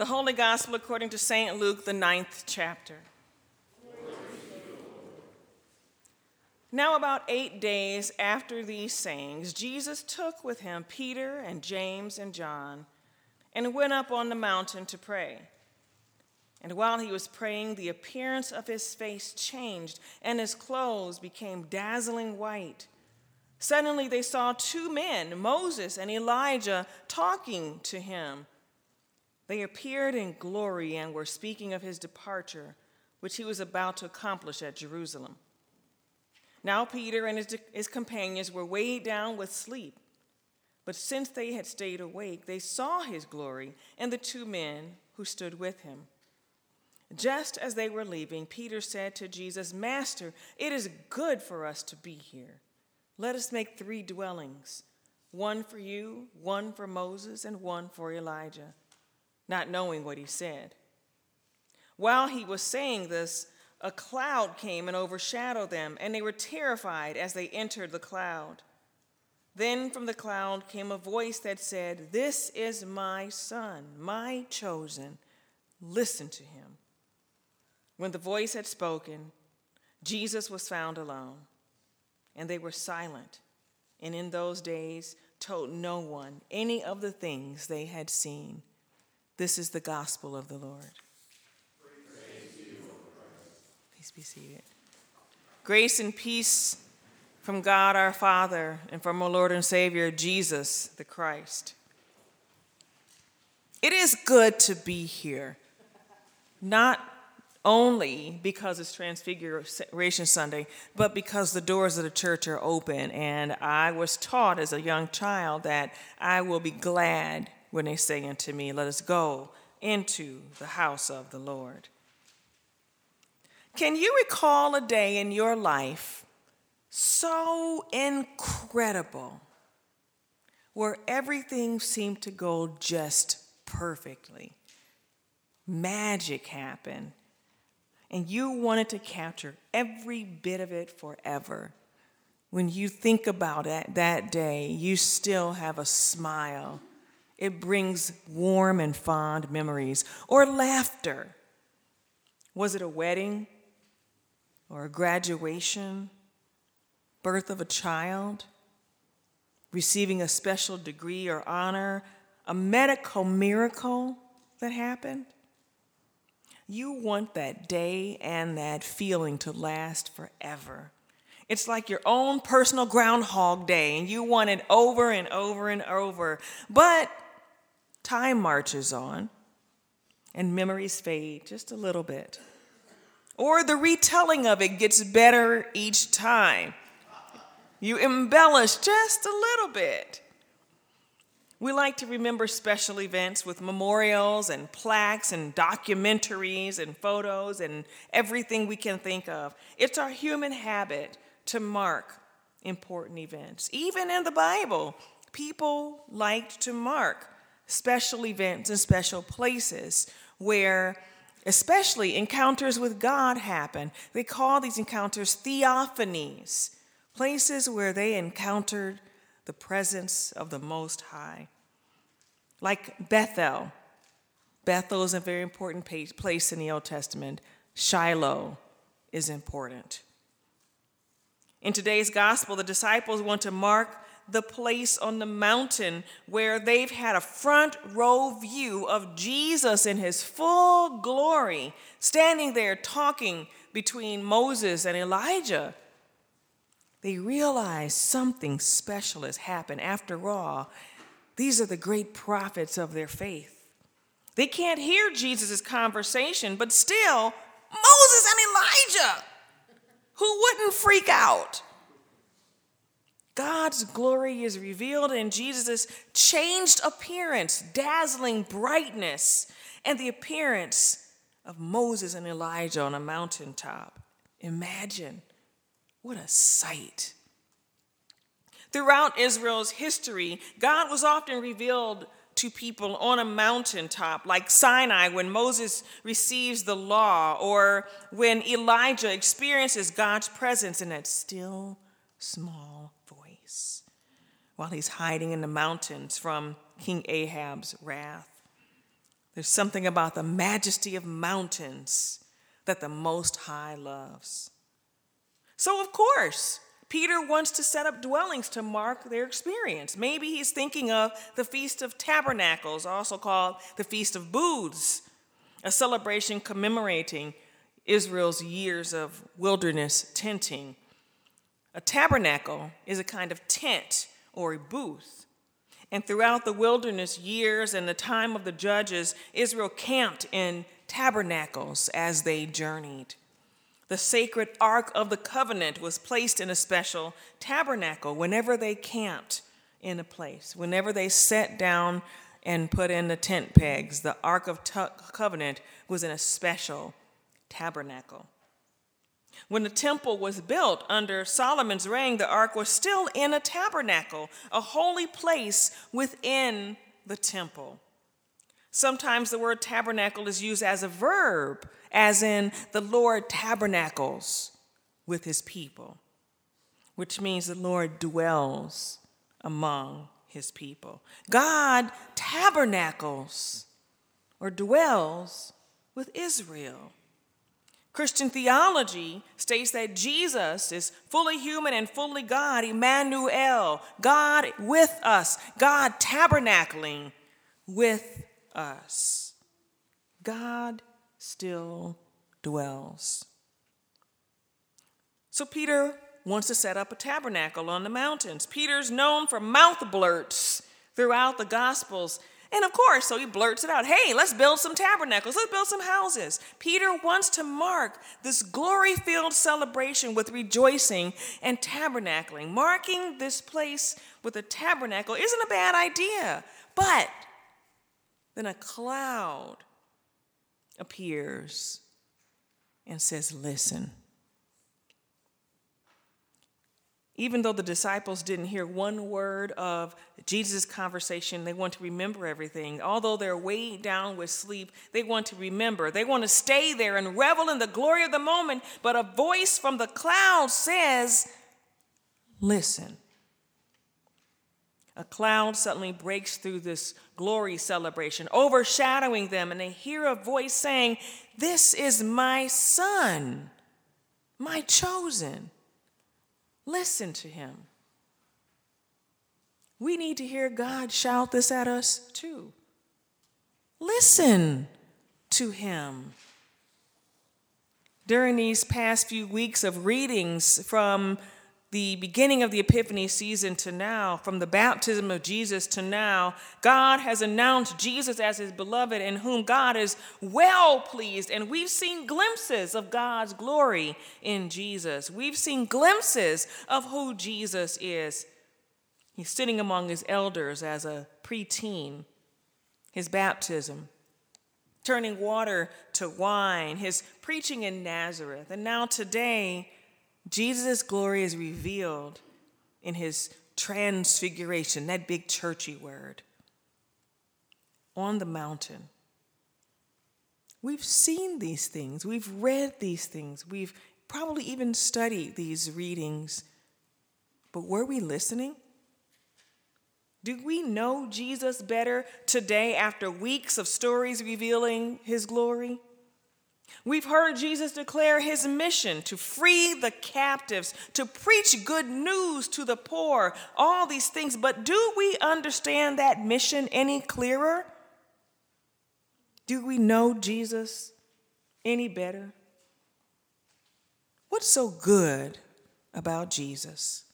The Holy Gospel according to St. Luke, the 9th chapter. Now about 8 days after these sayings, Jesus took with him Peter and James and John and went up on the mountain to pray. And while he was praying, the appearance of his face changed, and his clothes became dazzling white. Suddenly they saw two men, Moses and Elijah, talking to him. They appeared in glory and were speaking of his departure, which he was about to accomplish at Jerusalem. Now Peter and his companions were weighed down with sleep. But since they had stayed awake, they saw his glory and the two men who stood with him. Just as they were leaving, Peter said to Jesus, "Master, it is good for us to be here. Let us make 3 dwellings, one for you, one for Moses, and one for Elijah," not knowing what he said. While he was saying this, a cloud came and overshadowed them, and they were terrified as they entered the cloud. Then from the cloud came a voice that said, "This is my son, my chosen. Listen to him." When the voice had spoken, Jesus was found alone, and they were silent, and in those days told no one any of the things they had seen. This is the gospel of the Lord. Praise to you, O Christ. Please be seated. Grace and peace from God our Father and from our Lord and Savior, Jesus the Christ. It is good to be here, not only because it's Transfiguration Sunday, but because the doors of the church are open. And I was taught as a young child that I will be glad when they say unto me, "Let us go into the house of the Lord." Can you recall a day in your life so incredible where everything seemed to go just perfectly? Magic happened, and you wanted to capture every bit of it forever. When you think about it that day, you still have a smile. It brings warm and fond memories. Or laughter. Was it a wedding? Or a graduation? Birth of a child? Receiving a special degree or honor? A medical miracle that happened? You want that day and that feeling to last forever. It's like your own personal Groundhog Day, and you want it over and over and over. But time marches on, and memories fade just a little bit. Or the retelling of it gets better each time. You embellish just a little bit. We like to remember special events with memorials and plaques and documentaries and photos and everything we can think of. It's our human habit to mark important events. Even in the Bible, people liked to mark special events and special places where especially encounters with God happen. They call these encounters theophanies, places where they encountered the presence of the Most High. Like Bethel. Bethel is a very important place in the Old Testament. Shiloh is important. In today's gospel, the disciples want to mark the place on the mountain where they've had a front row view of Jesus in his full glory, standing there talking between Moses and Elijah. They realize something special has happened. After all, these are the great prophets of their faith. They can't hear Jesus' conversation, but still, Moses and Elijah, who wouldn't freak out? God's glory is revealed in Jesus' changed appearance, dazzling brightness, and the appearance of Moses and Elijah on a mountaintop. Imagine what a sight. Throughout Israel's history, God was often revealed to people on a mountaintop, like Sinai when Moses receives the law, or when Elijah experiences God's presence in that still, small voice, while he's hiding in the mountains from King Ahab's wrath. There's something about the majesty of mountains that the Most High loves. So, of course, Peter wants to set up dwellings to mark their experience. Maybe he's thinking of the Feast of Tabernacles, also called the Feast of Booths, a celebration commemorating Israel's years of wilderness tenting. A tabernacle is a kind of tent or a booth. And throughout the wilderness years and the time of the judges, Israel camped in tabernacles as they journeyed. The sacred Ark of the Covenant was placed in a special tabernacle whenever they camped in a place. Whenever they sat down and put in the tent pegs, the Ark of Covenant was in a special tabernacle. When the temple was built under Solomon's reign, the ark was still in a tabernacle, a holy place within the temple. Sometimes the word tabernacle is used as a verb, as in the Lord tabernacles with his people, which means the Lord dwells among his people. God tabernacles or dwells with Israel. Christian theology states that Jesus is fully human and fully God, Emmanuel, God with us, God tabernacling with us. God still dwells. So Peter wants to set up a tabernacle on the mountains. Peter's known for mouth blurts throughout the Gospels. And of course, so he blurts it out. Hey, let's build some tabernacles. Let's build some houses. Peter wants to mark this glory-filled celebration with rejoicing and tabernacling. Marking this place with a tabernacle isn't a bad idea. But then a cloud appears and says, listen. Even though the disciples didn't hear one word of Jesus' conversation, they want to remember everything. Although they're weighed down with sleep, they want to remember. They want to stay there and revel in the glory of the moment. But a voice from the cloud says, listen. A cloud suddenly breaks through this glory celebration, overshadowing them, and they hear a voice saying, this is my son, my chosen. Listen to him. We need to hear God shout this at us too. Listen to him. During these past few weeks of readings from the beginning of the Epiphany season to now, from the baptism of Jesus to now, God has announced Jesus as his beloved in whom God is well pleased. And we've seen glimpses of God's glory in Jesus. We've seen glimpses of who Jesus is. He's sitting among his elders as a preteen, his baptism, turning water to wine, his preaching in Nazareth. And now today, Jesus' glory is revealed in his transfiguration, that big churchy word, on the mountain. We've seen these things. We've read these things. We've probably even studied these readings. But were we listening? Do we know Jesus better today after weeks of stories revealing his glory? We've heard Jesus declare his mission to free the captives, to preach good news to the poor, all these things. But do we understand that mission any clearer? Do we know Jesus any better? What's so good about Jesus?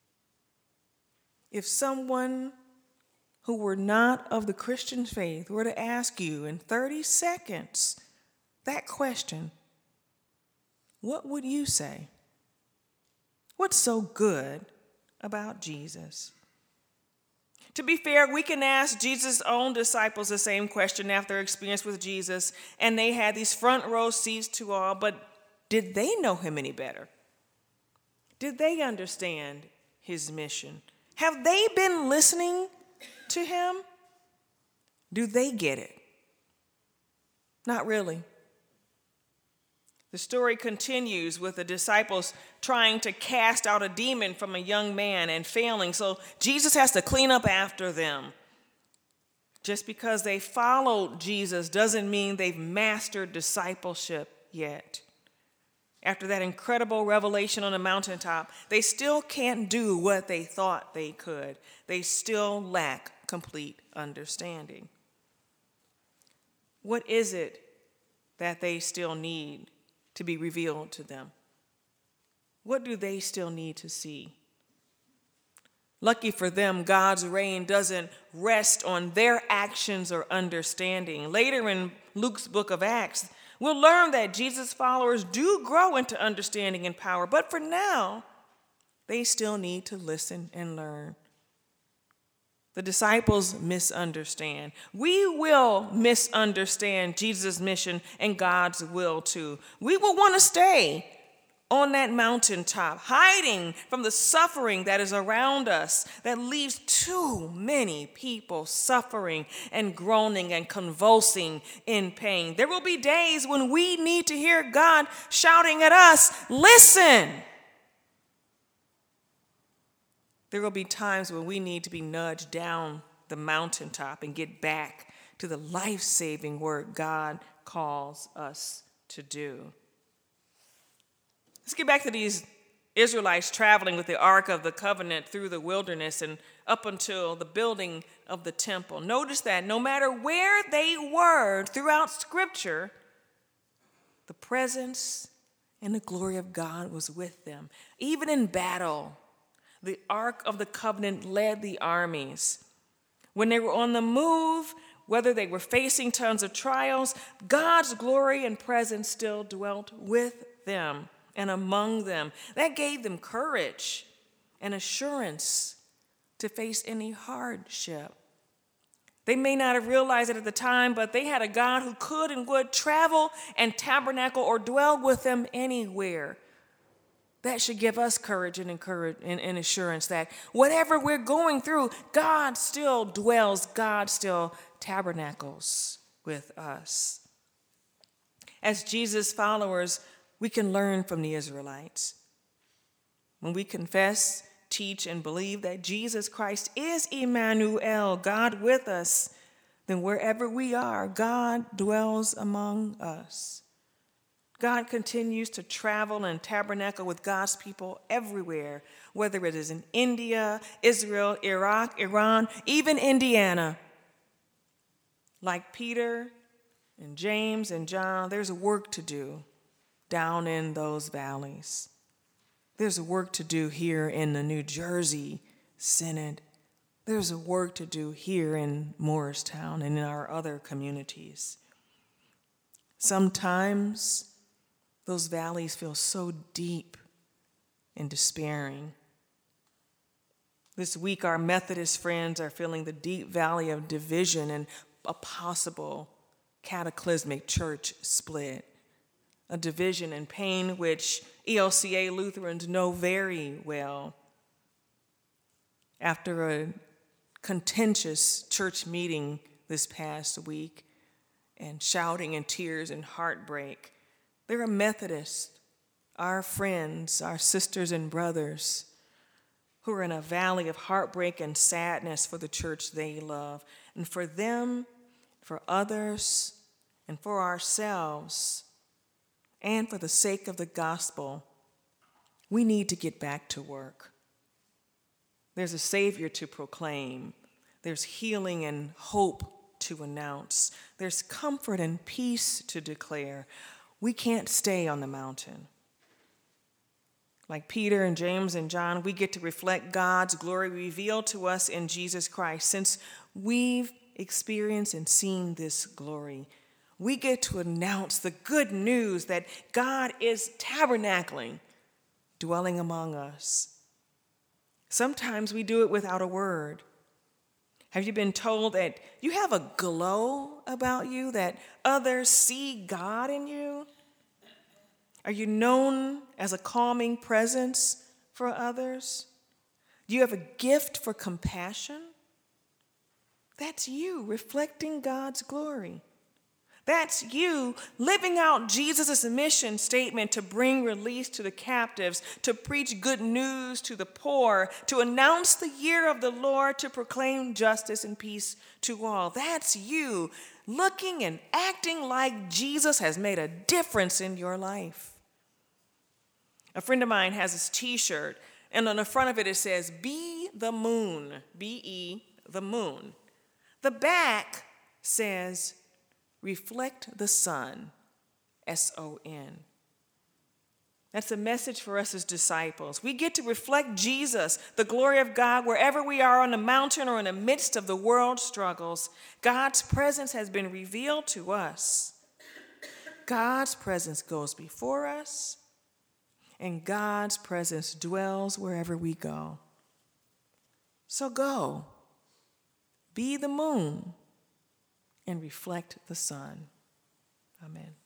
If someone who were not of the Christian faith were to ask you in 30 seconds that question, what would you say? What's so good about Jesus? To be fair, we can ask Jesus' own disciples the same question after their experience with Jesus, and they had these front row seats to all, but did they know him any better? Did they understand his mission? Have they been listening to him? Do they get it? Not really. The story continues with the disciples trying to cast out a demon from a young man and failing. So Jesus has to clean up after them. Just because they followed Jesus doesn't mean they've mastered discipleship yet. After that incredible revelation on the mountaintop, they still can't do what they thought they could. They still lack complete understanding. What is it that they still need to be revealed to them? What do they still need to see? Lucky for them, God's reign doesn't rest on their actions or understanding. Later in Luke's book of Acts, we'll learn that Jesus' followers do grow into understanding and power, but for now, they still need to listen and learn. The disciples misunderstand. We will misunderstand Jesus' mission and God's will too. We will want to stay on that mountaintop, hiding from the suffering that is around us that leaves too many people suffering and groaning and convulsing in pain. There will be days when we need to hear God shouting at us, "Listen!" There will be times when we need to be nudged down the mountaintop and get back to the life-saving work God calls us to do. Let's get back to these Israelites traveling with the Ark of the Covenant through the wilderness and up until the building of the temple. Notice that no matter where they were throughout Scripture, the presence and the glory of God was with them. Even in battle, the Ark of the Covenant led the armies. When they were on the move, whether they were facing tons of trials, God's glory and presence still dwelt with them and among them. That gave them courage and assurance to face any hardship. They may not have realized it at the time, but they had a God who could and would travel and tabernacle or dwell with them anywhere. That should give us courage and assurance that whatever we're going through, God still dwells, God still tabernacles with us. As Jesus' followers, we can learn from the Israelites. When we confess, teach, and believe that Jesus Christ is Emmanuel, God with us, then wherever we are, God dwells among us. God continues to travel and tabernacle with God's people everywhere, whether it is in India, Israel, Iraq, Iran, even Indiana. Like Peter and James and John, there's work to do down in those valleys. There's a work to do here in the New Jersey Synod. There's a work to do here in Morristown and in our other communities. Sometimes those valleys feel so deep and despairing. This week, our Methodist friends are feeling the deep valley of division and a possible cataclysmic church split. A division and pain which ELCA Lutherans know very well. After a contentious church meeting this past week and shouting and tears and heartbreak, there are Methodists, our friends, our sisters and brothers, who are in a valley of heartbreak and sadness for the church they love. And for them, for others, and for ourselves, and for the sake of the gospel, we need to get back to work. There's a Savior to proclaim. There's healing and hope to announce. There's comfort and peace to declare. We can't stay on the mountain. Like Peter and James and John, we get to reflect God's glory revealed to us in Jesus Christ. Since we've experienced and seen this glory, we get to announce the good news that God is tabernacling, dwelling among us. Sometimes we do it without a word. Have you been told that you have a glow about you, that others see God in you? Are you known as a calming presence for others? Do you have a gift for compassion? That's you reflecting God's glory. That's you living out Jesus' mission statement to bring release to the captives, to preach good news to the poor, to announce the year of the Lord, to proclaim justice and peace to all. That's you looking and acting like Jesus has made a difference in your life. A friend of mine has this t-shirt, and on the front of it, it says, "Be the moon," B-E, the moon. The back says, "Reflect the sun," S-O-N. That's a message for us as disciples. We get to reflect Jesus, the glory of God, wherever we are on the mountain or in the midst of the world's struggles. God's presence has been revealed to us. God's presence goes before us, and God's presence dwells wherever we go. So go, be the moon, and reflect the sun. Amen.